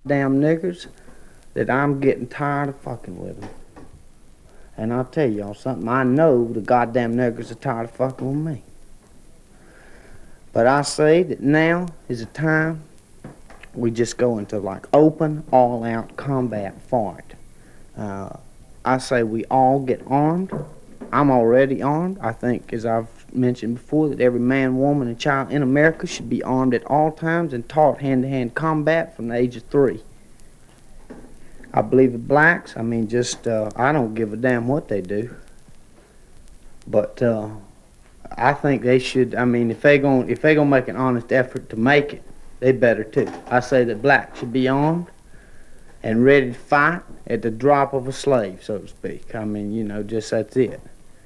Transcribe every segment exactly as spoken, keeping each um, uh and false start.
damn niggers that I'm getting tired of fucking with them. And I'll tell y'all something, I know the goddamn niggers are tired of fucking with me. But I say that now is the time we just go into like open, all-out combat for it. Uh, I say we all get armed. I'm already armed. I think, as I've mentioned before, that every man, woman, and child in America should be armed at all times and taught hand-to-hand combat from the age of three. I believe the blacks, I mean, just, uh, I don't give a damn what they do. But, uh, I think they should, I mean, if they gon' if they gonna make an honest effort to make it, they better too. I say that blacks should be armed and ready to fight at the drop of a slave, so to speak. I mean, you know, just that's it.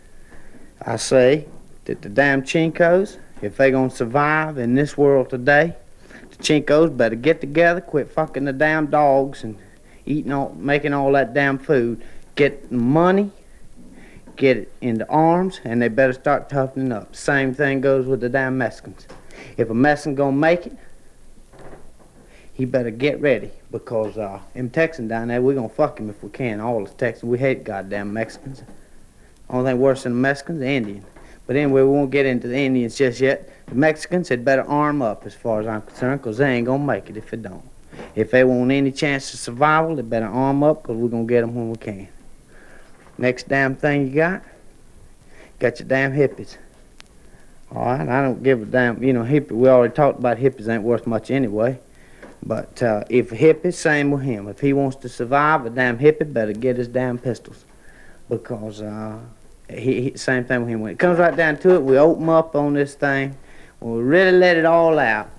I say that the damn Chinkos, if they gonna survive in this world today, the Chinkos better get together, quit fucking the damn dogs and eating all, making all that damn food, get money, get it into arms, and they better start toughening up. Same thing goes with the damn Mexicans. If a Mexican gonna make it, he better get ready, because uh, them Texans down there, we're gonna fuck him if we can. All the Texans, we hate goddamn Mexicans. Only thing worse than the Mexicans, the Indians. But anyway, we won't get into the Indians just yet. The Mexicans had better arm up as far as I'm concerned, because they ain't gonna make it if they don't. If they want any chance of survival, they better arm up, because we're gonna get them when we can. Next damn thing you got, got your damn hippies. All right, I don't give a damn, you know, hippie, we already talked about hippies ain't worth much anyway. But uh, if a hippie, same with him. If he wants to survive, a damn hippie better get his damn pistols. Because uh, he, he, same thing with him. When it comes right down to it, we open up on this thing, when we really let it all out,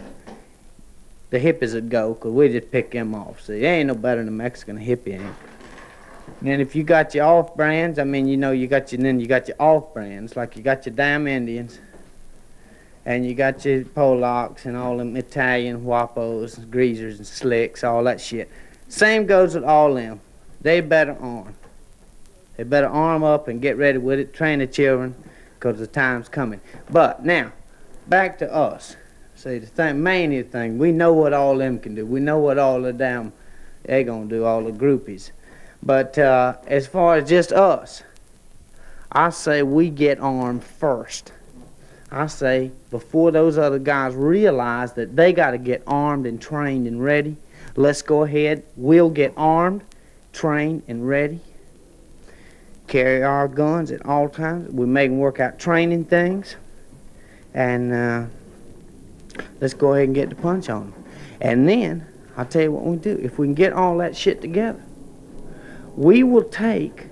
the hippies would go, because we just pick them off. See, they ain't no better than a Mexican, a hippie ain't. And then if you got your off brands, I mean, you know, you got your, then you got your off brands, like you got your damn Indians, and you got your Polacks and all them Italian Wapos, and greasers and slicks, all that shit. Same goes with all them. They better arm. They better arm up and get ready with it, train the children, because the time's coming. But now, back to us. See, the thing, main thing, we know what all them can do. We know what all the damn, they gonna do, all the groupies. But uh, as far as just us, I say we get armed first. I say before those other guys realize that they got to get armed and trained and ready, let's go ahead, we'll get armed, trained and ready, carry our guns at all times. We make them work out training things, and uh, let's go ahead and get the punch on them. And then, I'll tell you what we do. If we can get all that shit together, we will take,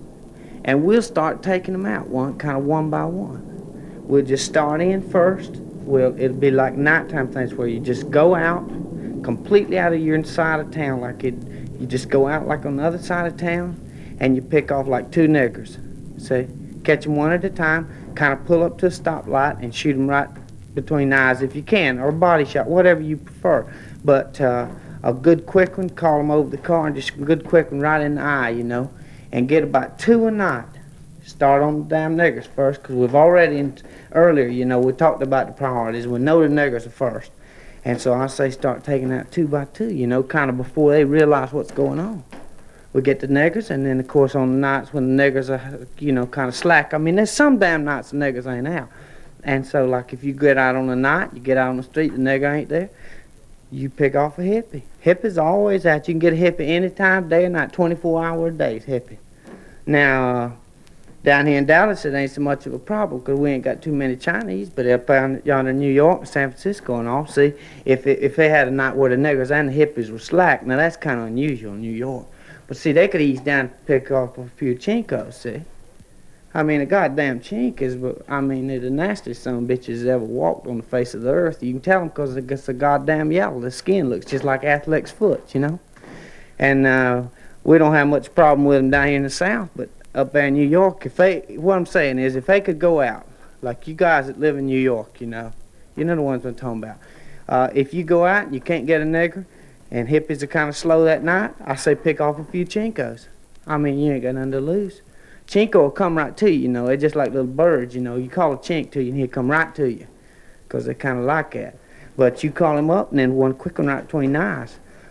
and we'll start taking them out, one kind of one by one. We'll just start in first. We'll, it'll be like nighttime things where you just go out, completely out of your inside of town, like it, you just go out like on the other side of town, and you pick off like two niggers. See, catch them one at a time, kind of pull up to a stoplight and shoot them right between the eyes if you can, or a body shot, whatever you prefer. But uh, a good quick one, call them over the car, and just a good quick one right in the eye, you know, and get about two a night. Start on the damn niggers first, because we've already, in, earlier, you know, we talked about the priorities. We know the niggers are first. And so I say start taking out two by two, you know, kind of before they realize what's going on. We get the niggers, and then, of course, on the nights when the niggers are, you know, kind of slack. I mean, there's some damn nights the niggers ain't out. And so, like, if you get out on the night, you get out on the street, the nigger ain't there, you pick off a hippie. Hippie's always out. You can get a hippie anytime, day or night, twenty-four hour a day, hippie. Now, uh, down here in Dallas, it ain't so much of a problem because we ain't got too many Chinese, but up yonder in New York, San Francisco and all, see, if it, if they had a night where the niggers and the hippies were slack, now that's kind of unusual in New York. But see, they could ease down and pick off a few Chinkos, see. I mean, a goddamn chink is, I mean, they're the nastiest son of bitches ever walked on the face of the earth. You can tell them because it's a goddamn yellow. The skin looks just like Athlete's foot, you know. And uh, we don't have much problem with them down here in the South, but up there in New York, if they, what I'm saying is, if they could go out, like you guys that live in New York, you know, you know the ones I'm talking about. Uh, if you go out and you can't get a nigger, and hippies are kind of slow that night, I say pick off a few Chinkos. I mean, you ain't got nothing to lose. Chinko will come right to you, you know. They're just like little birds, you know. You call a chink to you, and he'll come right to you, because they kind of like that. But you call him up, and then one quick one right between the eyes.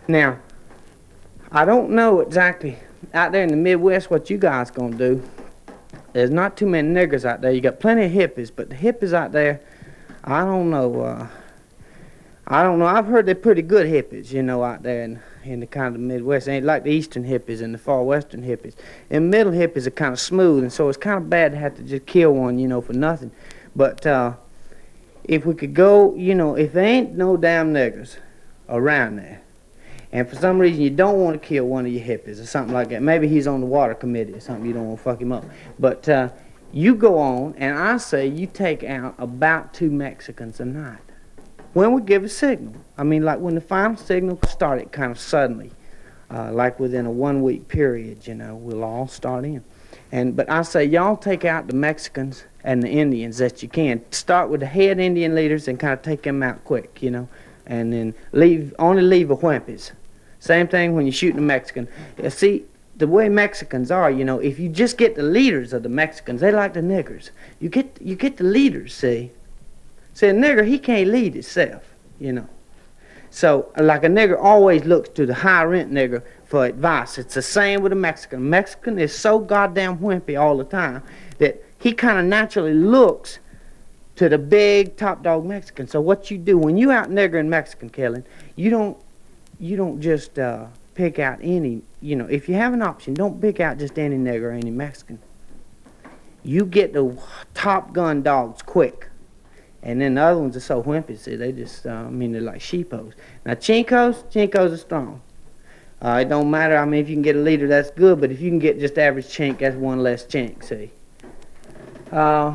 Now, I don't know exactly out there in the Midwest what you guys gonna do. There's not too many niggers out there. You got plenty of hippies, but the hippies out there, I don't know. Uh, I don't know. I've heard they're pretty good hippies, you know, out there in, in the kind of Midwest. They ain't like the eastern hippies and the far western hippies. And middle hippies are kind of smooth, and so it's kind of bad to have to just kill one, you know, for nothing. But uh, if we could go, you know, if there ain't no damn niggers around there, and for some reason you don't want to kill one of your hippies or something like that, maybe he's on the water committee or something, you don't want to fuck him up. But uh, you go on, and I say you take out about two Mexicans a night. When we give a signal. I mean, like when the final signal started kind of suddenly, uh, like within a one-week period, you know, we'll all start in. And but I say y'all take out the Mexicans and the Indians that you can. Start with the head Indian leaders and kind of take them out quick, you know, and then leave only leave the Whimpies. Same thing when you're shooting a Mexican. You see, the way Mexicans are, you know, if you just get the leaders of the Mexicans, they like the niggers. You get you get the leaders, see. See, a nigger, he can't lead himself, you know. So, like a nigger always looks to the high-rent nigger for advice. It's the same with a Mexican. A Mexican is so goddamn wimpy all the time that he kind of naturally looks to the big top-dog Mexican. So what you do, when you out niggering Mexican killing, you don't, you don't just uh, pick out any, you know, if you have an option, don't pick out just any nigger or any Mexican. You get the top gun dogs quick. And then the other ones are so wimpy, see, they just, uh, I mean, they're like sheepos. Now, chinkos, chinkos are strong. Uh, it don't matter, I mean, if you can get a leader, that's good, but if you can get just average chink, that's one less chink, see. Uh,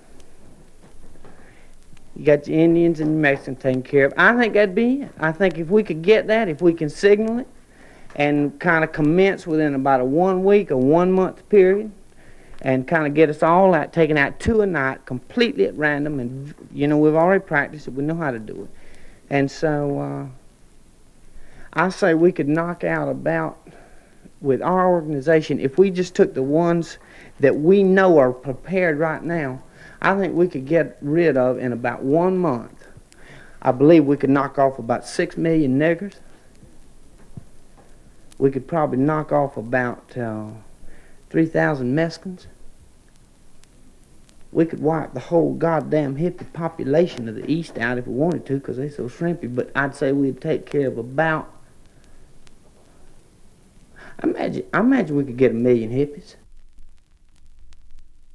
you got your Indians and your Mexicans taken care of. I think that'd be it. I think if we could get that, if we can signal it, and kind of commence within about a one week or one month period, and kind of get us all out, taking out two a night, completely at random, and, you know, we've already practiced it, we know how to do it. And so, uh, I say we could knock out about, with our organization, if we just took the ones that we know are prepared right now, I think we could get rid of, in about one month, I believe we could knock off about six million niggers. We could probably knock off about uh, three thousand Mexicans. We could wipe the whole goddamn hippie population of the East out if we wanted to, because they're so shrimpy, but I'd say we'd take care of about, I imagine, I imagine we could get a million hippies.